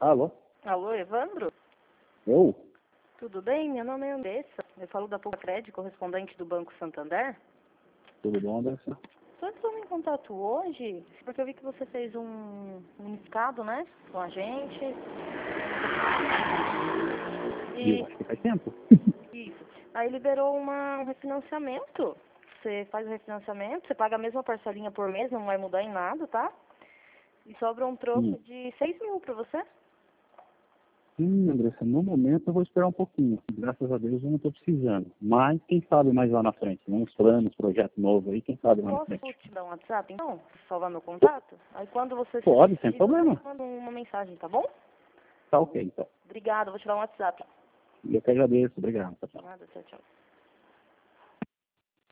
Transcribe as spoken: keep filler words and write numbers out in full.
Alô? Alô, Evandro? Eu? Tudo bem? Meu nome é Andressa. Eu falo da Poupa Crédito, correspondente do Banco Santander. Tudo bom, Anderson? Estou entrando em contato hoje porque eu vi que você fez um, um escado, né, com a gente. Eu E acho que faz tempo. isso. Aí liberou uma, um refinanciamento. Você faz o refinanciamento, você paga a mesma parcelinha por mês, não vai mudar em nada, tá? E sobra um troco Hum. de seis mil para você. Sim, Andressa, no momento eu vou esperar um pouquinho. Graças a Deus eu não estou precisando. Mas quem sabe mais lá na frente. Uns planos, projeto novo aí, quem sabe lá na Posso frente. te dar um WhatsApp, então? Salvar meu contato? Aí quando você se Pode, sem decidir, você me problema. manda uma mensagem, tá bom? Tá ok, então. Obrigada, vou te dar um WhatsApp. Eu que agradeço. Obrigado. Tchau, tchau. Nada, tchau, tchau.